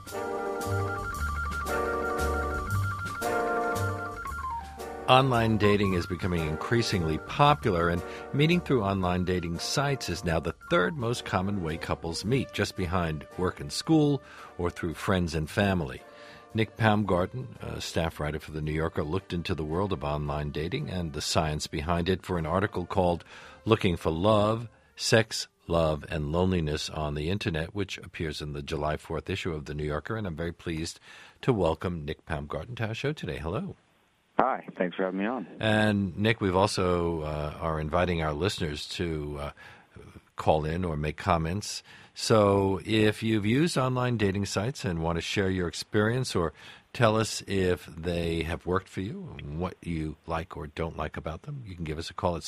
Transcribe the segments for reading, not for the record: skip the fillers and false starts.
Online dating is becoming increasingly popular, and meeting through online dating sites is now the third most common way couples meet, just behind work and school or through friends and family. Nick Paumgarten, a staff writer for The New Yorker, looked into the world of online dating and the science behind it for an article called Looking for Love, Sex, Love, and Loneliness on the Internet, which appears in the July 4th issue of The New Yorker, and I'm very pleased to welcome Nick Paumgarten to our show today. Hello. Hi, thanks for having me on. And, Nick, we've also are inviting our listeners to call in or make comments. So if you've used online dating sites and want to share your experience or tell us if they have worked for you and what you like or don't like about them, you can give us a call at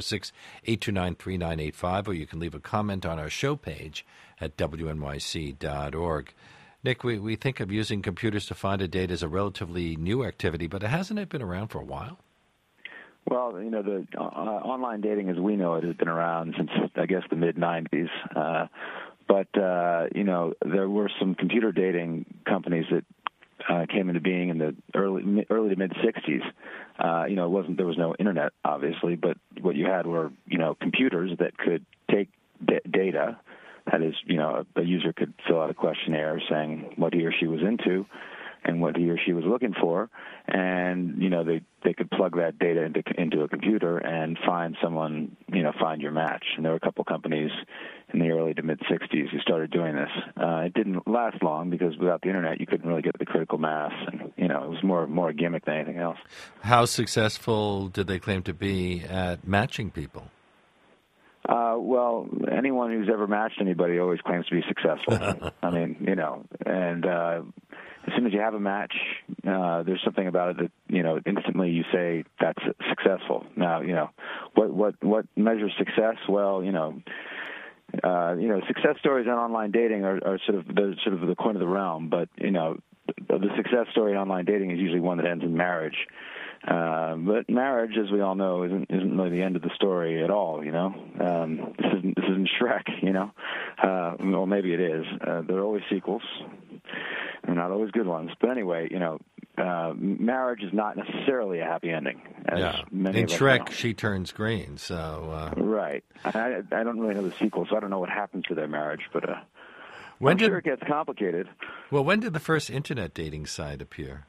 646-829-3985, or you can leave a comment on our show page at wnyc.org. Nick, we think of using computers to find a date as a relatively new activity, but hasn't it been around for a while? Well, the online dating as we know it has been around since, I guess, the mid-'90s. But there were some computer dating companies that came into being in the early to mid-'60s. There was no internet, obviously, but what you had were, computers that could take data. That is, a user could fill out a questionnaire saying what he or she was into and what he or she was looking for, and, they could plug that data into a computer and find someone, find your match. And there were a couple companies in the early to mid-'60s who started doing this. It didn't last long because without the internet, you couldn't really get the critical mass, and, it was more a gimmick than anything else. How successful did they claim to be at matching people? Well, anyone who's ever matched anybody always claims to be successful. I mean, and as soon as you have a match, there's something about it that, instantly you say that's successful. Now, what measures success? Well, success stories on online dating are sort of the coin of the realm, but, the success story in online dating is usually one that ends in marriage. But marriage, as we all know, isn't really the end of the story at all. This isn't Shrek. Well, maybe it is. There are always sequels. They're not always good ones. But anyway, marriage is not necessarily a happy ending. In Shrek, she turns green. So right. I don't really know the sequel, so I don't know what happens to their marriage, but I'm sure it gets complicated. Well, when did the first internet dating site appear?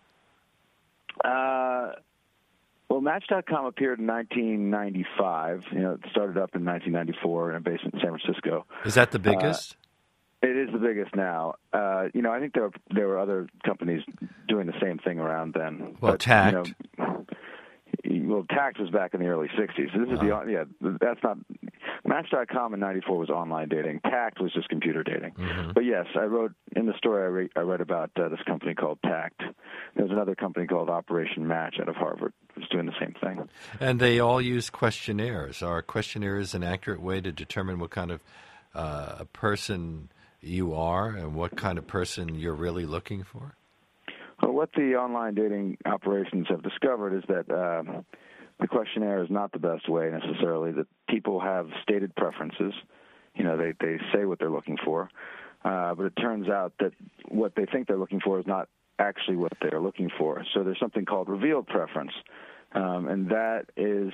Well, Match.com appeared in 1995. It started up in 1994 in a basement in San Francisco. Is that the biggest? It is the biggest now. I think there were other companies doing the same thing around then. Well, Tact. Tact was back in the early 60s. This is that's not... Match.com in 94 was online dating. Tact was just computer dating. Mm-hmm. But yes, I wrote in the story I read about this company called Tact. There's another company called Operation Match out of Harvard who's doing the same thing. And they all use questionnaires. Are questionnaires an accurate way to determine what kind of a person you are and what kind of person you're really looking for? Well, what the online dating operations have discovered is that the questionnaire is not the best way necessarily. That people have stated preferences. They say what they're looking for, but it turns out that what they think they're looking for is not actually what they're looking for. So there's something called revealed preference, and that is,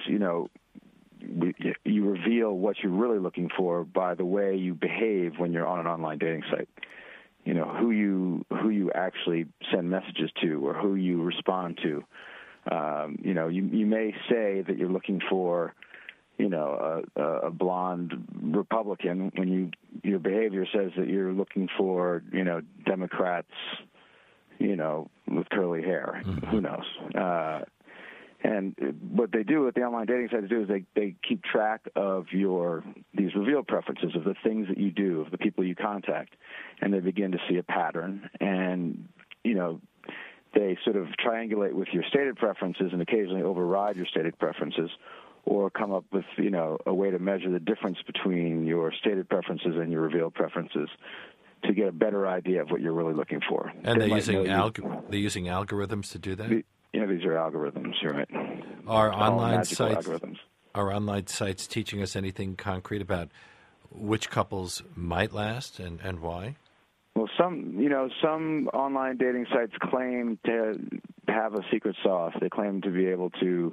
you reveal what you're really looking for by the way you behave when you're on an online dating site. Who you actually send messages to or who you respond to. You may say that you're looking for, a blonde Republican when your behavior says that you're looking for, Democrats, with curly hair. Mm-hmm. Who knows? And what they do, what the online dating sites do, is they keep track of these revealed preferences, of the things that you do, of the people you contact, and they begin to see a pattern. And, they sort of triangulate with your stated preferences and occasionally override your stated preferences, or come up with, a way to measure the difference between your stated preferences and your revealed preferences to get a better idea of what you're really looking for. And they're using algorithms to do that? These are algorithms, you're right. Are online sites teaching us anything concrete about which couples might last and why? Well, some online dating sites claim to have a secret sauce. They claim to be able to,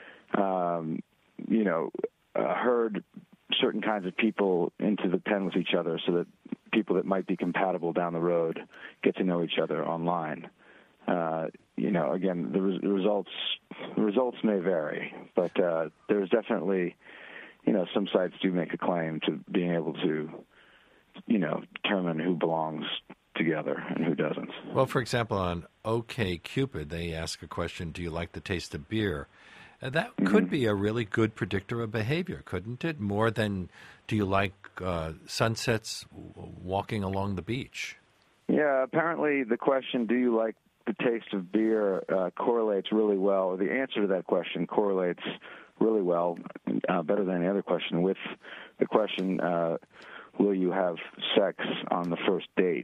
herd certain kinds of people into the pen with each other, so that people that might be compatible down the road get to know each other online. Again, the results may vary, but there's definitely, some sites do make a claim to being able to, determine who belongs together and who doesn't. Well, for example, on OkCupid, they ask a question, do you like the taste of beer? That could be a really good predictor of behavior, couldn't it? More than do you like sunsets walking along the beach? Yeah, apparently the question, do you like the taste of beer, correlates really well. The answer to that question correlates really well, better than any other question, with the question, will you have sex on the first date?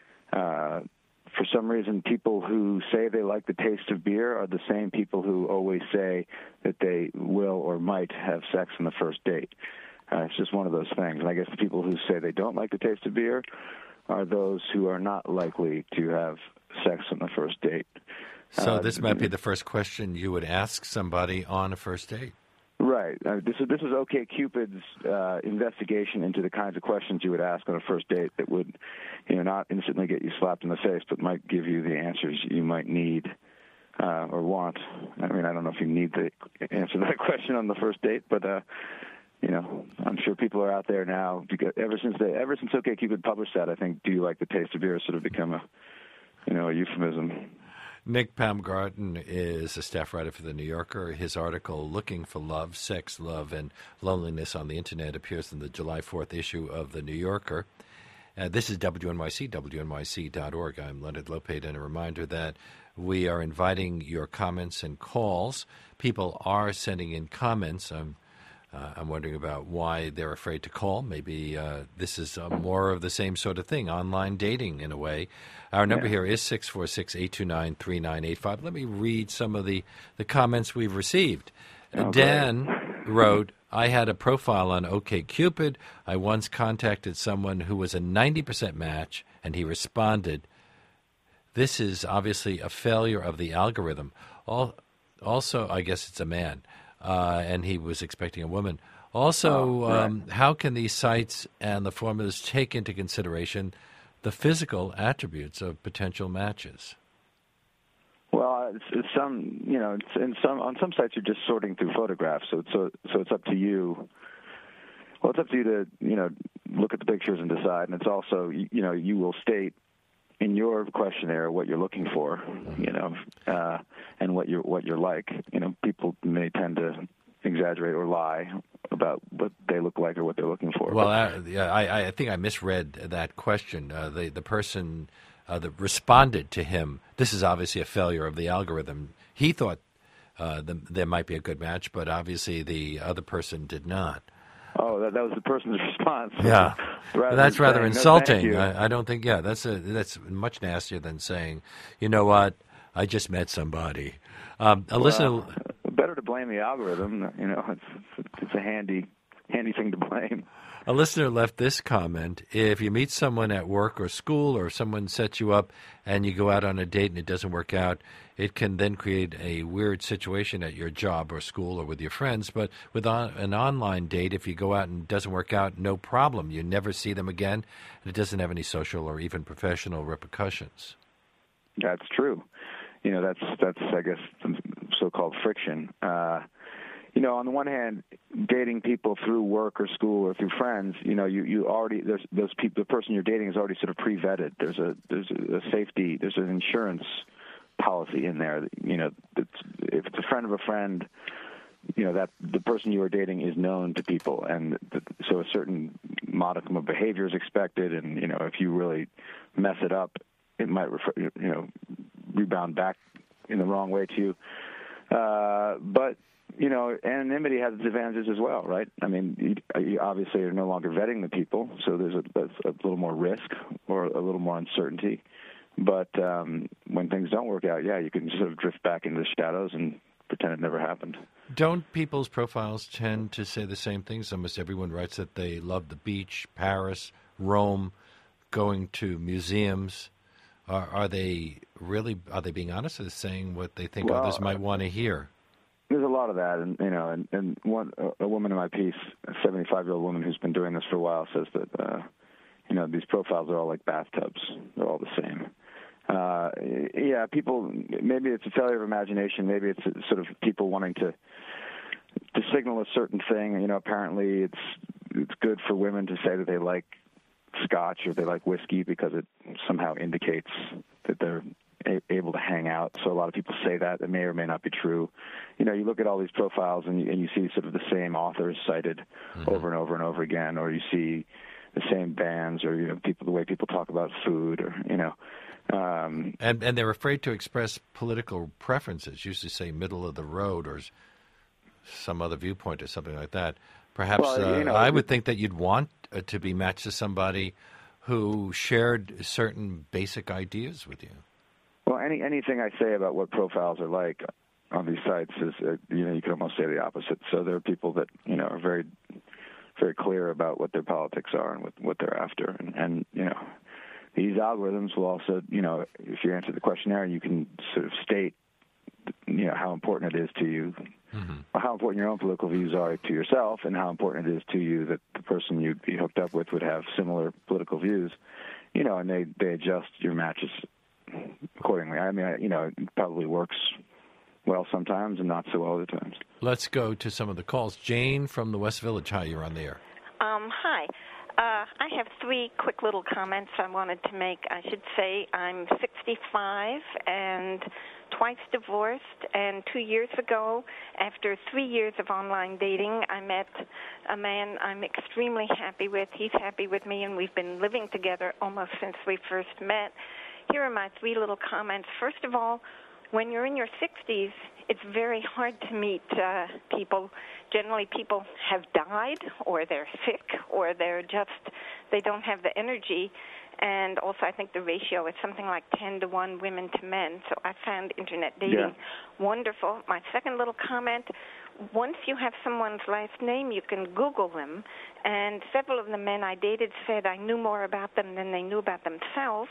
For some reason, people who say they like the taste of beer are the same people who always say that they will or might have sex on the first date. It's just one of those things. And I guess the people who say they don't like the taste of beer are those who are not likely to have sex on the first date. So this might be the first question you would ask somebody on a first date. Right. This is OkCupid's investigation into the kinds of questions you would ask on a first date that would, not instantly get you slapped in the face, but might give you the answers you might need or want. I mean, I don't know if you need to answer that question on the first date, but I'm sure people are out there now. Because ever since OkCupid published that, I think, "Do you like the taste of beer?" has sort of become a euphemism. Nick Baumgarten is a staff writer for The New Yorker. His article, Looking for Love, Sex, Love, and Loneliness on the Internet, appears in the July 4th issue of The New Yorker. This is WNYC, WNYC.org. I'm Leonard Lopate, and a reminder that we are inviting your comments and calls. People are sending in comments. I'm wondering about why they're afraid to call. Maybe this is more of the same sort of thing, online dating in a way. Our number here is 646-829-3985. Let me read some of the comments we've received. Dan wrote, I had a profile on OkCupid. I once contacted someone who was a 90% match, and he responded. This is obviously a failure of the algorithm. Also, I guess it's a man. And he was expecting a woman. Also, how can these sites and the formulas take into consideration the physical attributes of potential matches? Well, on some sites you're just sorting through photographs, so it's up to you. Well, it's up to you to look at the pictures and decide, and it's also you will state in your questionnaire what you're looking for, and what you're like. People may tend to exaggerate or lie about what they look like or what they're looking for. Well, I think I misread that question. The person that responded to him, this is obviously a failure of the algorithm. He thought there might be a good match, but obviously the other person did not. Oh, that was the person's response. Yeah, that's rather insulting. No, I don't think. Yeah, that's much nastier than saying, you know what, I just met somebody. Listener, better to blame the algorithm. It's a handy thing to blame. A listener left this comment: if you meet someone at work or school, or someone sets you up and you go out on a date and it doesn't work out, it can then create a weird situation at your job or school or with your friends. But with an online date, if you go out and it doesn't work out, no problem. You never see them again, and it doesn't have any social or even professional repercussions. That's true. That's I guess some so-called friction. On the one hand, dating people through work or school or through friends, you already there's those people. The person you're dating is already sort of pre-vetted. There's a safety. There's an insurance policy in there. If it's a friend of a friend, that the person you are dating is known to people, and so a certain modicum of behavior is expected. And if you really mess it up, it might rebound back in the wrong way to you. But anonymity has its advantages as well, right? I mean, you obviously are no longer vetting the people, so there's a little more risk or a little more uncertainty. But when things don't work out, you can sort of drift back into the shadows and pretend it never happened. Don't people's profiles tend to say the same things? Almost everyone writes that they love the beach, Paris, Rome, going to museums, are they being honest? Are they saying what they think others might want to hear? There's a lot of that, and a woman in my piece, a 75-year-old woman who's been doing this for a while, says that these profiles are all like bathtubs; they're all the same. People. Maybe it's a failure of imagination. Maybe it's sort of people wanting to signal a certain thing. Apparently it's good for women to say that they like Scotch or they like whiskey because it somehow indicates that they're able to hang out. So a lot of people say that. It may or may not be true. You look at all these profiles and you see sort of the same authors cited over and over and over again, or you see the same bands, or the way people talk about food, or and they're afraid to express political preferences. Usually say middle of the road or some other viewpoint or something like that. Perhaps I would think that you'd want to be matched to somebody who shared certain basic ideas with you. Well, anything I say about what profiles are like on these sites is, you can almost say the opposite. So there are people that, are very, very clear about what their politics are and what they're after. And these algorithms will also, if you answer the questionnaire, you can sort of state, how important it is to you, or how important your own political views are to yourself, and how important it is to you that the person you'd be hooked up with would have similar political views, and they adjust your matches accordingly. I mean, it probably works well sometimes and not so well other times. Let's go to some of the calls. Jane from the West Village. Hi, you're on the air. Hi. I have 3 quick little comments I wanted to make. I should say I'm 65 and twice divorced, and 2 years ago, after 3 years of online dating, I met a man I'm extremely happy with. He's happy with me, and we've been living together almost since we first met. Here are my 3 little comments. First of all, when you're in your 60s, it's very hard to meet people. Generally, people have died, or they're sick, or they don't have the energy. And also, I think the ratio is something like 10 to 1 women to men. So I found Internet dating wonderful. My second little comment, once you have someone's last name, you can Google them. And several of the men I dated said I knew more about them than they knew about themselves.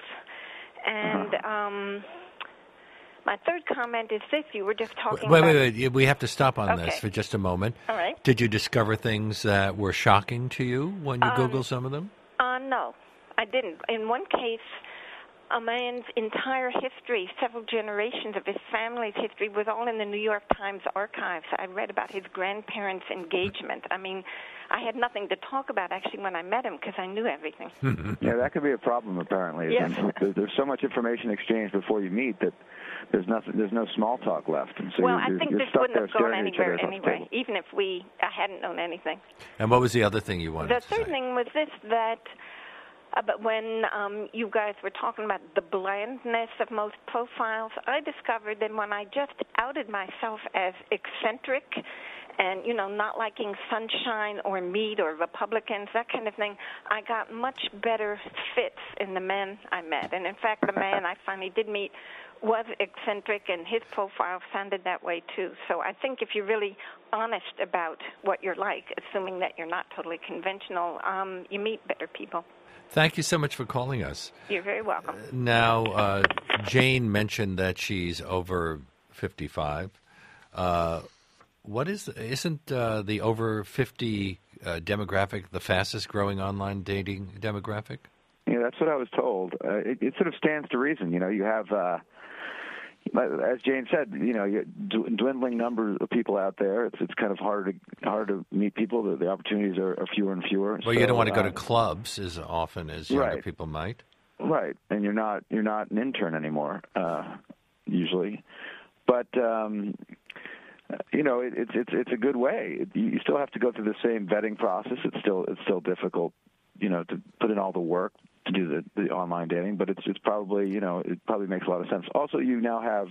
And my third comment is this. You were just talking about... Wait. We have to stop on this for just a moment. All right. Did you discover things that were shocking to you when you Googled some of them? No, I didn't. In one case, a man's entire history, several generations of his family's history, was all in the New York Times archives. I read about his grandparents' engagement. I mean, I had nothing to talk about, actually, when I met him, because I knew everything. Yeah, that could be a problem, apparently. Yes. There's so much information exchanged before you meet that there's no small talk left. And so I think this wouldn't have gone anywhere anyway, even if I hadn't known anything. And what was the other thing you wanted to say? The third thing was this, that but when you guys were talking about the blandness of most profiles, I discovered that when I just outed myself as eccentric and, not liking sunshine or meat or Republicans, that kind of thing, I got much better fits in the men I met. And, in fact, the man I finally did meet was eccentric, and his profile sounded that way, too. So I think if you're really honest about what you're like, assuming that you're not totally conventional, you meet better people. Thank you so much for calling us. You're very welcome. Now, Jane mentioned that she's over 55. Isn't the over 50 demographic the fastest growing online dating demographic? Yeah, that's what I was told. It sort of stands to reason. You have, as Jane said, dwindling number of people out there. It's kind of hard to meet people. The opportunities are fewer and fewer. Well, you don't want to go to clubs as often as younger people might. Right, and you're not an intern anymore usually, but. It's a good way. You still have to go through the same vetting process. It's still difficult, to put in all the work to do the online dating. But it's probably it probably makes a lot of sense. Also, you now have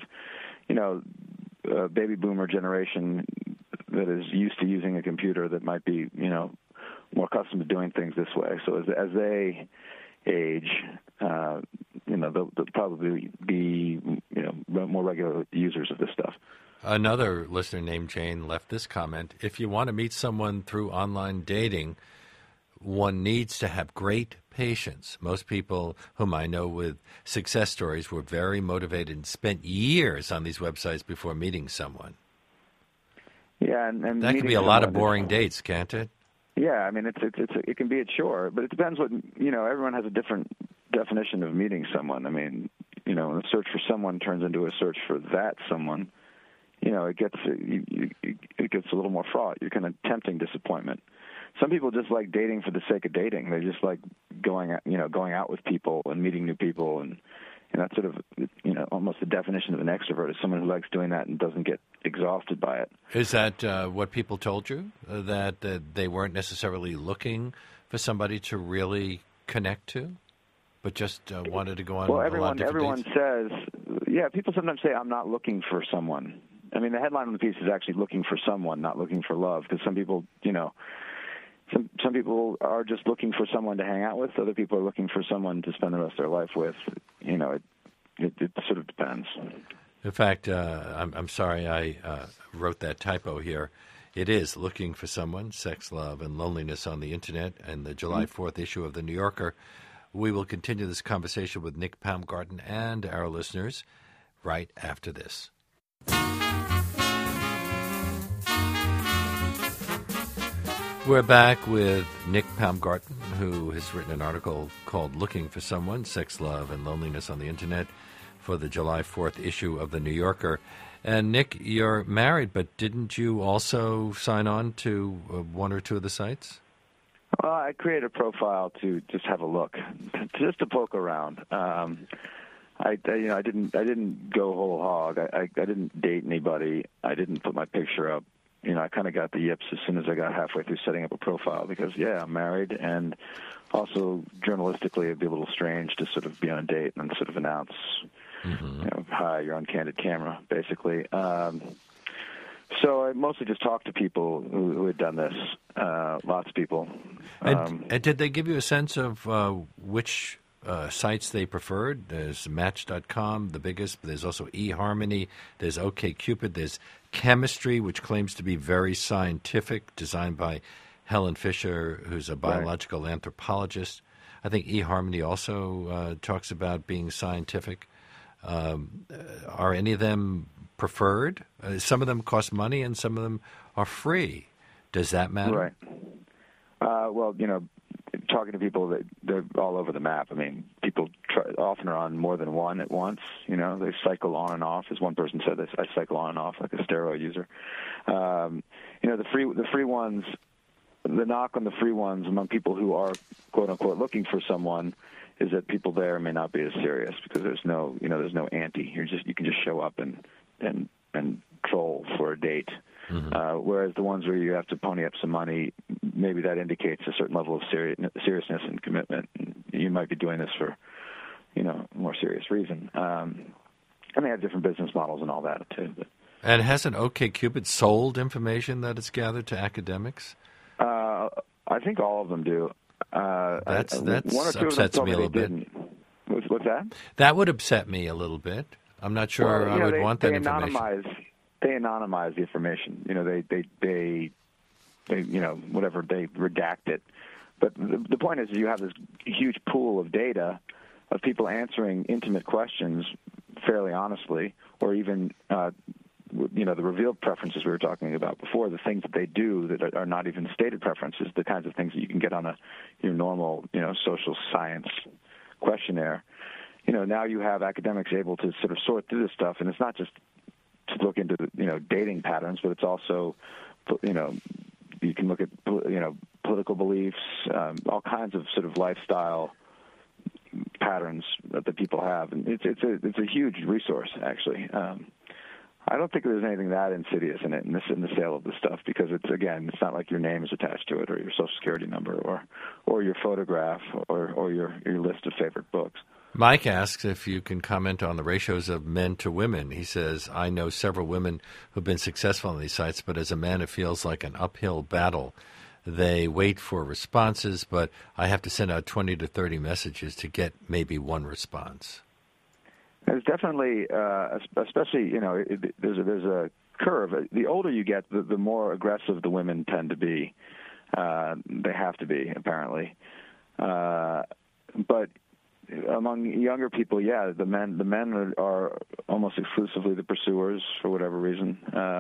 a baby boomer generation that is used to using a computer that might be more accustomed to doing things this way. So as they age, they'll probably be more regular users of this stuff. Another listener named Jane left this comment. If you want to meet someone through online dating, one needs to have great patience. Most people whom I know with success stories were very motivated and spent years on these websites before meeting someone. Yeah, and that could be a lot of boring dates, can't it? Yeah, I mean, it can be a chore, but it depends what, everyone has a different definition of meeting someone. I mean, when the search for someone turns into a search for that someone, it gets a little more fraught. You're kind of tempting disappointment. Some people just like dating for the sake of dating. They just like going out with people and meeting new people, and that's sort of, almost the definition of an extrovert is someone who likes doing that and doesn't get exhausted by it. Is that what people told you, that they weren't necessarily looking for somebody to really connect to, but just wanted to go on? Well, a lot of everyone dates? says, people sometimes say, I'm not looking for someone. I mean, the headline of the piece is actually looking for someone, not looking for love, because some people, some people are just looking for someone to hang out with. Other people are looking for someone to spend the rest of their life with. It sort of depends. In fact, I'm sorry I wrote that typo here. It is looking for someone, sex, love, and loneliness on the Internet, and the July 4th issue of The New Yorker. We will continue this conversation with Nick Baumgarten and our listeners right after this. We're back with Nick Baumgarten, who has written an article called Looking for Someone, Sex, Love, and Loneliness on the Internet for the July 4th issue of The New Yorker. And, Nick, you're married, but didn't you also sign on to one or two of the sites? Well, I created a profile to just have a look, just to poke around. I didn't go whole hog. I didn't date anybody. I didn't put my picture up. I kind of got the yips as soon as I got halfway through setting up a profile because, I'm married, and also journalistically it'd be a little strange to sort of be on a date and sort of announce, hi, you're on candid camera, basically. So I mostly just talked to people who had done this, lots of people. And did they give you a sense of which sites they preferred? There's Match.com, the biggest. There's also eHarmony. There's OkCupid. There's Chemistry, which claims to be very scientific, designed by Helen Fisher, who's a biological anthropologist. I think eHarmony also talks about being scientific. Are any of them preferred? Some of them cost money and some of them are free. Does that matter? Right. Well, talking to people, they're all over the map. I mean, people often are on more than one at once. They cycle on and off. As one person said, I cycle on and off like a steroid user. The free ones, the knock on the free ones among people who are, quote unquote, looking for someone is that people there may not be as serious because there's no ante. You can just show up and troll for a date. Mm-hmm. Whereas the ones where you have to pony up some money, maybe that indicates a certain level of seriousness and commitment. You might be doing this for, a more serious reason. And they have different business models and all that, too. But. And hasn't OkCupid sold information that it's gathered to academics? I think all of them do. That one or two upsets of them me a little bit. What's that? That would upset me a little bit. I'm not sure I would want that information. They anonymize the information. They whatever, they redact it. But the point is you have this huge pool of data of people answering intimate questions fairly honestly, or even, the revealed preferences we were talking about before, the things that they do that are not even stated preferences, the kinds of things that you can get on your normal, social science questionnaire. Now you have academics able to sort of sort through this stuff, and it's not just to look into, dating patterns, but it's also, you can look at, political beliefs, all kinds of sort of lifestyle patterns that people have, and it's a huge resource, actually. I don't think there's anything that insidious in it in the sale of the stuff because it's not like your name is attached to it or your social security number or your photograph or your list of favorite books. Mike asks if you can comment on the ratios of men to women. He says, I know several women who've been successful on these sites, but as a man, it feels like an uphill battle. They wait for responses, but I have to send out 20 to 30 messages to get maybe one response. There's definitely, especially, there's a curve. The older you get, the more aggressive the women tend to be. They have to be, apparently. But among younger people, yeah, the men are almost exclusively the pursuers for whatever reason,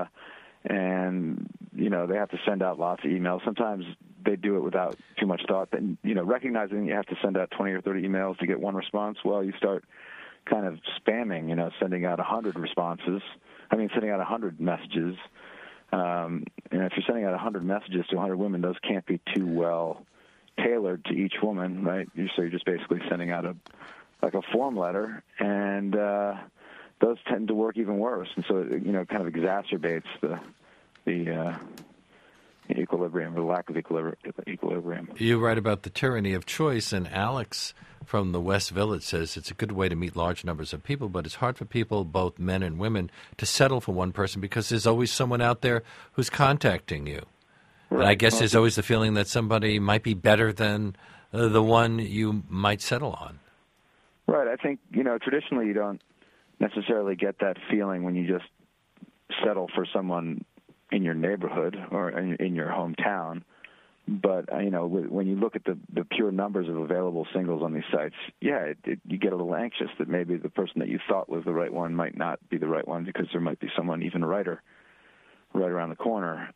and they have to send out lots of emails. Sometimes they do it without too much thought. But recognizing you have to send out 20 or 30 emails to get one response, well, you start kind of spamming. Sending out 100 responses. Sending out 100 messages. And if you're sending out 100 messages to 100 women, those can't be too well tailored to each woman, right? So you're just basically sending out a form letter, and those tend to work even worse. And so it kind of exacerbates the equilibrium, or lack of equilibrium. You write about the tyranny of choice, and Alex from the West Village says it's a good way to meet large numbers of people, but it's hard for people, both men and women, to settle for one person because there's always someone out there who's contacting you. Right. And I guess there's always the feeling that somebody might be better than the one you might settle on. Right. I think, traditionally you don't necessarily get that feeling when you just settle for someone in your neighborhood or in your hometown. But, when you look at the pure numbers of available singles on these sites, you get a little anxious that maybe the person that you thought was the right one might not be the right one because there might be someone even right around the corner.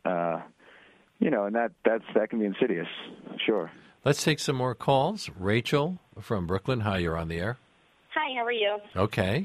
And that can be insidious, sure. Let's take some more calls. Rachel from Brooklyn. Hi, you're on the air. Hi, how are you? Okay.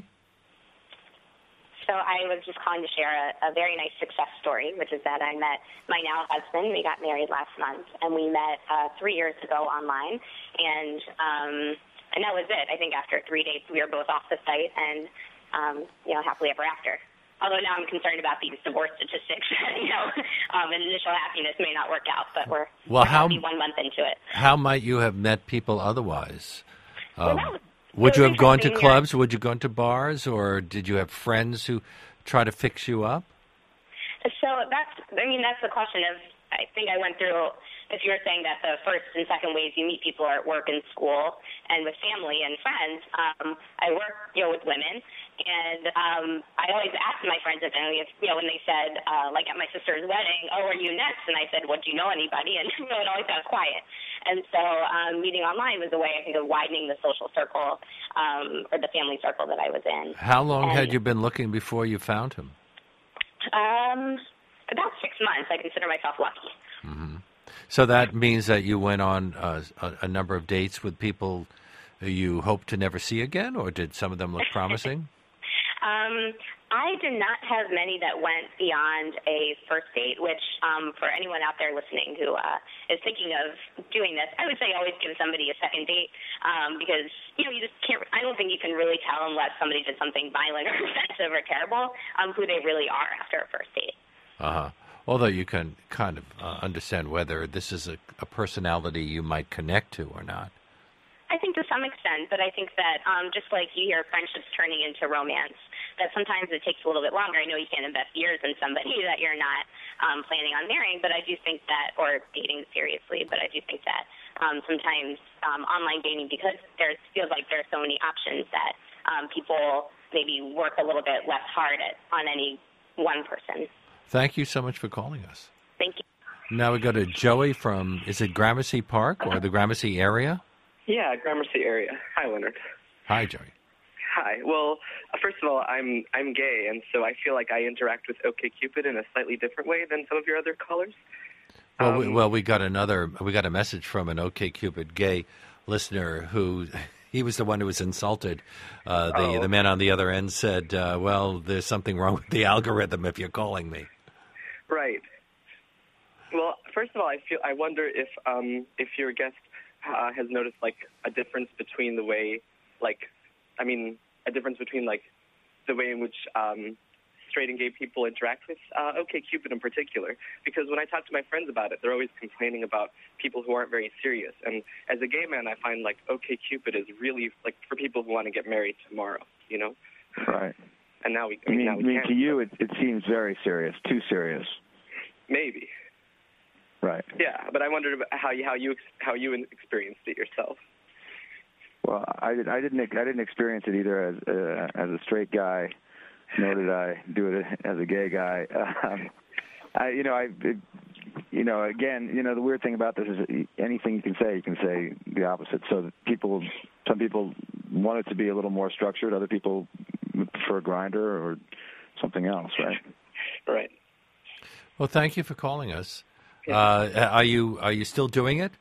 So I was just calling to share a very nice success story, which is that I met my now husband. We got married last month, and we met 3 years ago online, and that was it. I think after 3 dates, we were both off the site, and happily ever after. Although now I'm concerned about these divorce statistics. Initial happiness may not work out, but we're happy 1 month into it. How might you have met people otherwise? Would you have gone to clubs? Would you go to bars? Or did you have friends who try to fix you up? So that's the question of, I think I went through, if you're saying that the first and second ways you meet people are at work and school and with family and friends, I work, with women. And I always ask my friends and family if, when they said, like at my sister's wedding, oh, are you next? And I said, well, do you know anybody? And, it always got quiet. And so meeting online was a way, I think, of widening the social circle or the family circle that I was in. How long had you been looking before you found him? About 6 months. I consider myself lucky. Mm-hmm. So that means that you went on a number of dates with people you hope to never see again, or did some of them look promising? I did not have many that went beyond a first date, which for anyone out there listening who is thinking of doing this, I would say always give somebody a second date because, you just can't, I don't think you can really tell unless somebody did something violent or offensive or terrible who they really are after a first date. Uh-huh. Although you can kind of understand whether this is a personality you might connect to or not. I think to some extent, but I think that just like you hear friendships turning into romance, that sometimes it takes a little bit longer. I know you can't invest years in somebody that you're not planning on marrying, but I do think that, or dating seriously, but I do think that sometimes online dating, because feels like there are so many options that people maybe work a little bit less hard on any one person. Thank you so much for calling us. Thank you. Now we go to Joey from, is it Gramercy Park or the Gramercy area? Yeah, Gramercy area. Hi, Leonard. Hi, Joey. Hi. Well, first of all, I'm gay, and so I feel like I interact with OkCupid in a slightly different way than some of your other callers. Well, we got a message from an OkCupid gay listener who he was the one who was insulted. The man on the other end said, "Well, there's something wrong with the algorithm if you're calling me." Right. Well, first of all, I wonder if your guest has noticed a difference between the way the way in which straight and gay people interact with OkCupid in particular. Because when I talk to my friends about it, they're always complaining about people who aren't very serious. And as a gay man, I find OkCupid is really for people who want to get married tomorrow, Right. And now we. I mean, to you, it seems very serious, too serious. Maybe. Right. Yeah, but I wondered how you experienced it yourself. Well, I didn't experience it either as a straight guy, nor did I do it as a gay guy. again, the weird thing about this is anything you can say the opposite. So some people want it to be a little more structured. Other people prefer Grindr or something else, right? Right. Well, thank you for calling us. Yeah. Are you still doing it?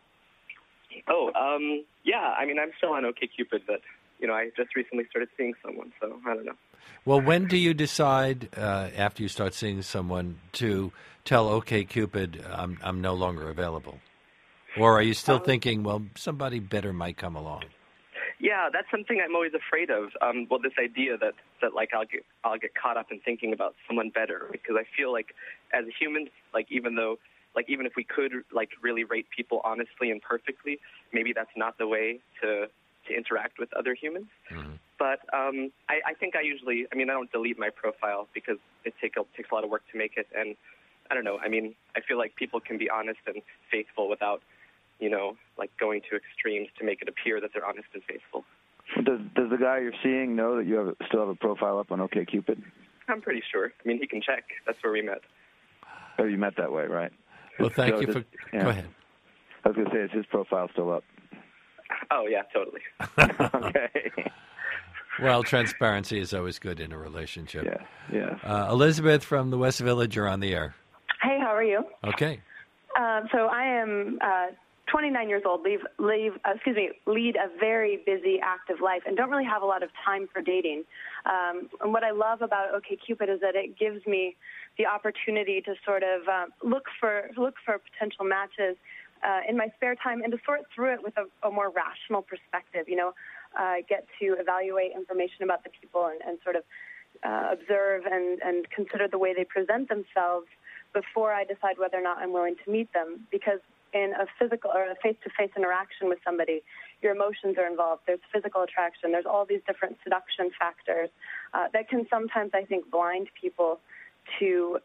Oh, yeah. I mean, I'm still on OkCupid, but I just recently started seeing someone, so I don't know. Well, when do you decide after you start seeing someone to tell OkCupid I'm no longer available, or are you still thinking, well, somebody better might come along? Yeah, that's something I'm always afraid of. Well, this idea that like I'll get caught up in thinking about someone better, because I feel like as a human, even if we could really rate people honestly and perfectly, maybe that's not the way to interact with other humans. Mm-hmm. But I think I don't delete my profile because it takes a lot of work to make it, and I don't know. I mean, I feel like people can be honest and faithful without going to extremes to make it appear that they're honest and faithful. Does the guy you're seeing know that you still have a profile up on OkCupid? I'm pretty sure. I mean, he can check. That's where we met. Oh, you met that way, right? Well, thank you for... Yeah. Go ahead. I was going to say, is his profile still up? Oh, yeah, totally. Okay. Well, transparency is always good in a relationship. Yeah. Elizabeth from the West Village, you're on the air. Hey, how are you? Okay. So I am 29 years old, lead a very busy, active life, and don't really have a lot of time for dating. And what I love about OkCupid is that it gives me the opportunity to sort of look for potential matches in my spare time and to sort through it with a more rational perspective. Get to evaluate information about the people and sort of observe and consider the way they present themselves before I decide whether or not I'm willing to meet them. Because in a physical or a face-to-face interaction with somebody, your emotions are involved. There's physical attraction. There's all these different seduction factors that can sometimes, I think, blind people to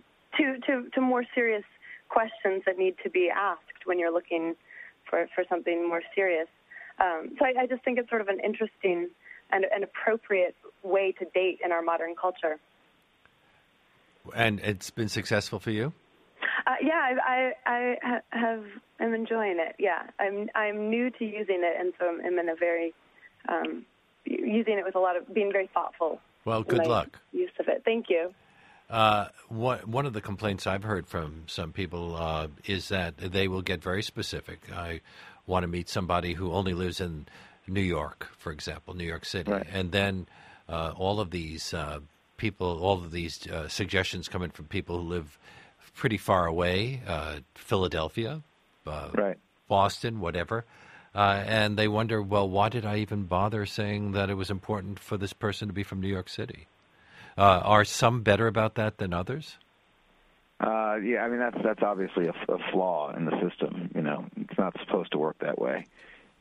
more serious questions that need to be asked when you're looking for something more serious. So I just think it's sort of an interesting and an appropriate way to date in our modern culture. And it's been successful for you? Yeah, I'm enjoying it. Yeah, I'm new to using it, and so I'm in a very using it with a lot of being very thoughtful. Well, good luck. Use of it. Thank you. One of the complaints I've heard from some people is that they will get very specific. I want to meet somebody who only lives in New York, for example, New York City, right. And then all of these suggestions come in from people who live pretty far away, Philadelphia, right. Boston, whatever. And they wonder, well, why did I even bother saying that it was important for this person to be from New York City? Are some better about that than others? Yeah, I mean, that's obviously a flaw in the system. It's not supposed to work that way.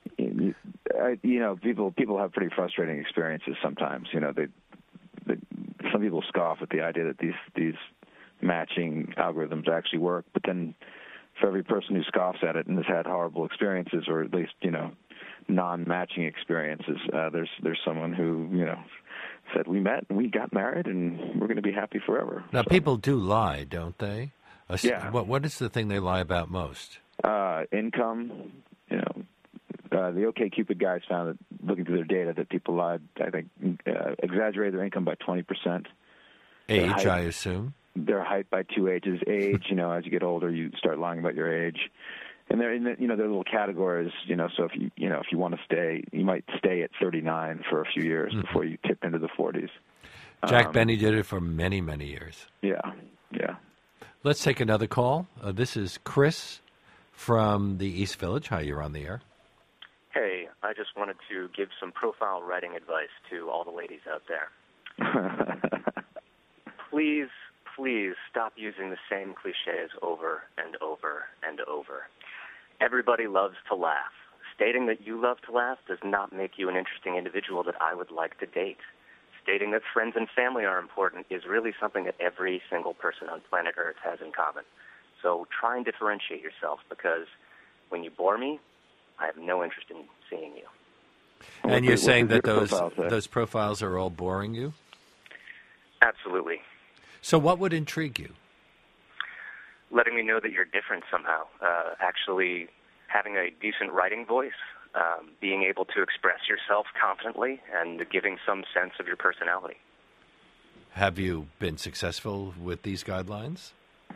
People have pretty frustrating experiences sometimes. Some people scoff at the idea that these matching algorithms actually work, but then for every person who scoffs at it and has had horrible experiences, or at least non-matching experiences, there's someone who said we met and we got married and we're going to be happy forever. Now, people do lie, don't they? Yeah. What is the thing they lie about most? Income. The OkCupid guys found that, looking through their data, that people lied, I think, exaggerated their income by 20%. Age, I assume. Their height by 2 ages. Age, as you get older, you start lying about your age. And they're in there are little categories, so if you want to stay, you might stay at 39 for a few years before you tip into the 40s. Jack Benny did it for many, many years. Yeah. Let's take another call. This is Chris from the East Village. Hi, you're on the air. Hey, I just wanted to give some profile writing advice to all the ladies out there. Please stop using the same cliches over and over and over. Everybody loves to laugh. Stating that you love to laugh does not make you an interesting individual that I would like to date. Stating that friends and family are important is really something that every single person on planet Earth has in common. So try and differentiate yourself, because when you bore me, I have no interest in seeing you. And you're saying that those profiles are all boring you? Absolutely. So what would intrigue you? letting me know that you're different somehow, actually having a decent writing voice, being able to express yourself confidently, and giving some sense of your personality. Have you been successful with these guidelines?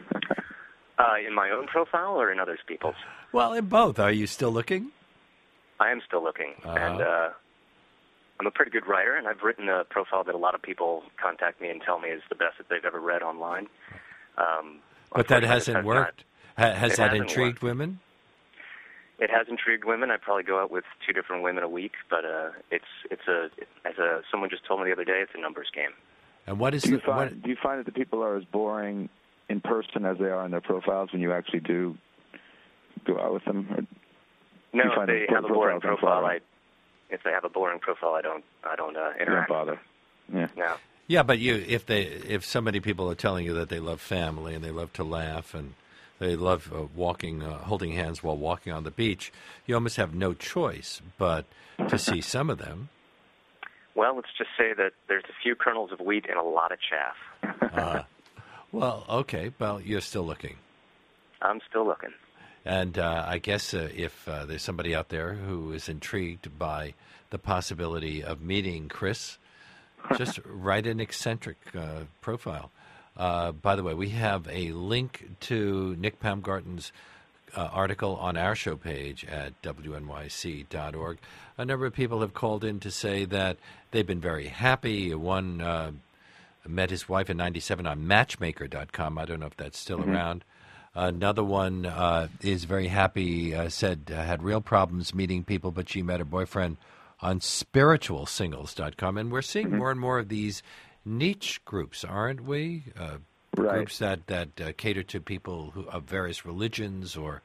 In my own profile or in other people's? Well, in both. Are you still looking? I am still looking, and I'm a pretty good writer, and I've written a profile that a lot of people contact me and tell me is the best that they've ever read online. But that hasn't worked. Has that intrigued women? It has intrigued women. I probably go out with 2 different women a week, but someone just told me the other day, it's a numbers game. And what is do you find that the people are as boring in person as they are in their profiles when you actually do go out with them? Or no, if they have a boring profile, if they have a boring profile, I don't interact. You don't bother. Yeah. No. Yeah, but if so many people are telling you that they love family and they love to laugh and they love holding hands while walking on the beach, you almost have no choice but to see some of them. Well, let's just say that there's a few kernels of wheat and a lot of chaff. Well, okay. Well, you're still looking. I'm still looking. And I guess if there's somebody out there who is intrigued by the possibility of meeting Chris, just write an eccentric profile. By the way, we have a link to Nick Paumgarten's article on our show page at wnyc.org. A number of people have called in to say that they've been very happy. One met his wife in '97 on Matchmaker.com. I don't know if that's still around. Another one is very happy, said had real problems meeting people, but she met her boyfriend on spiritualsingles.com. And we're seeing more and more of these niche groups, aren't we? Right. Groups that cater to people who of various religions or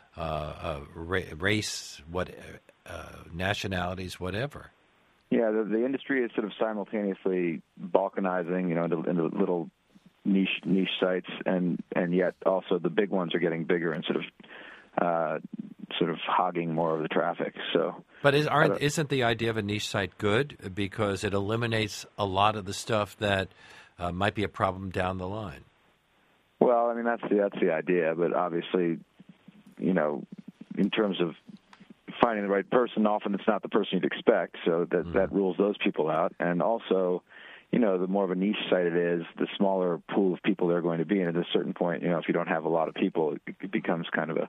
race, nationalities, whatever. Yeah, the industry is sort of simultaneously balkanizing, into little niche sites, and yet also the big ones are getting bigger and sort of hogging more of the traffic. So, but isn't the idea of a niche site good because it eliminates a lot of the stuff that might be a problem down the line? Well, I mean that's the idea, but obviously, in terms of finding the right person, often it's not the person you'd expect, so that rules those people out. And also, the more of a niche site it is, the smaller pool of people there are going to be. And at a certain point, if you don't have a lot of people, it becomes kind of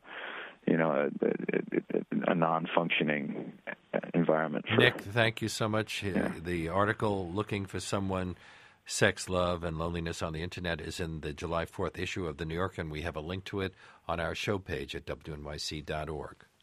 a non-functioning environment. Nick, thank you so much. Yeah. The article, Looking for Someone, Sex, Love, and Loneliness on the Internet, is in the July 4th issue of The New Yorker, and we have a link to it on our show page at wnyc.org.